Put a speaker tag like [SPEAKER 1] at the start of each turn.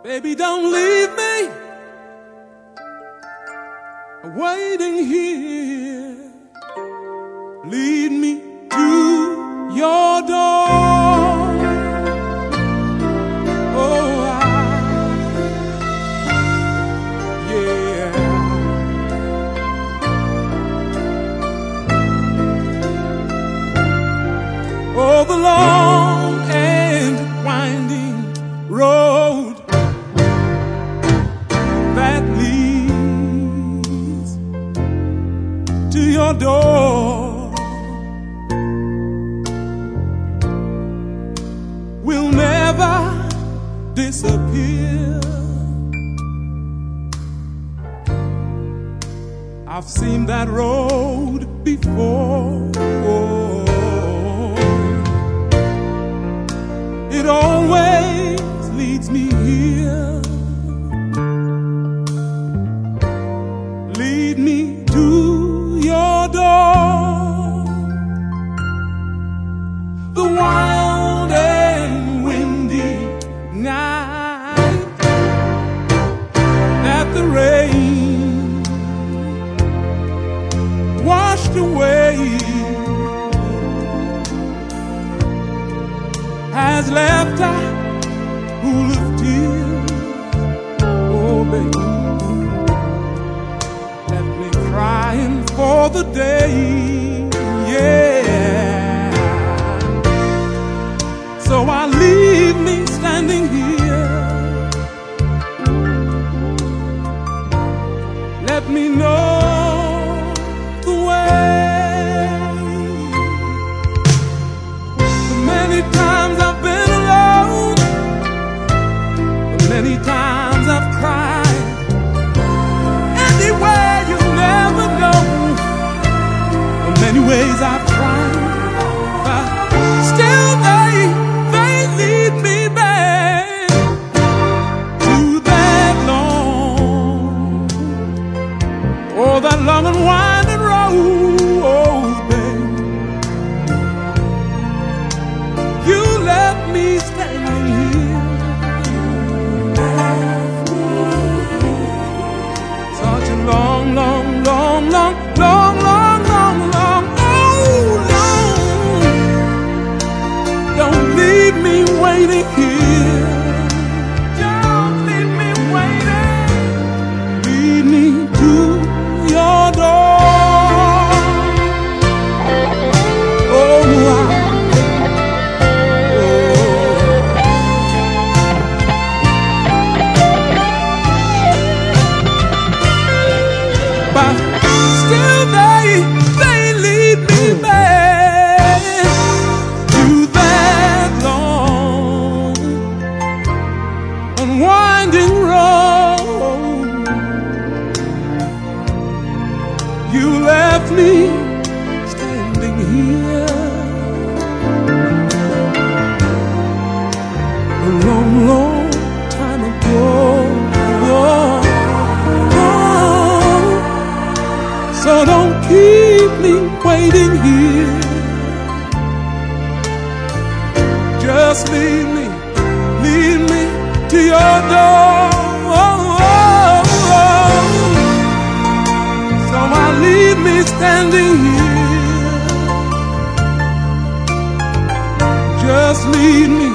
[SPEAKER 1] Baby, don't leave me waiting here. Lead me to your door. Oh, yeah. Oh, the long and winding road that leads to your door will never disappear. I've seen that road before. It always leads me here. Lead me to your door. The wild and windy night that the rain washed away has left a pool of tears. Oh, baby, left me crying for the day. Yeah. So I leave me standing here. Let me know the way. The many times I've been alone, the many times I've cried. Anywhere you never know, the many ways I've tried, but still they lead me back to that long, oh, that long and winding road, babe. You left me standing here. Such a long, long, long, long, long, long, long, long, oh, long. Don't leave me waiting here. Don't leave me waiting. Lead me to your door. Oh, but still they lead me back to that long and winding road. You left me standing here a long, long time ago. So don't keep me waiting here. Just lead me to your door. So I leave me standing here. Just lead me